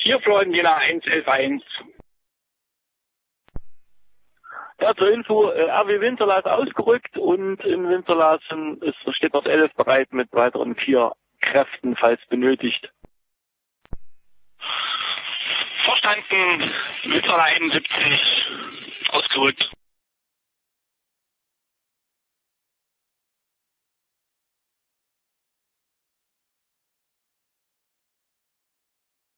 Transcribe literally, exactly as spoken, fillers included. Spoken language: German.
Hier Florian Jena eins elf eins. Ja, zur Info, äh, R W Winterlaas ausgerückt und in Winterlaas ist, steht das elf bereit mit weiteren vier Kräften, falls benötigt. Verstanden, Winterlaas einundsiebzig, ausgerückt.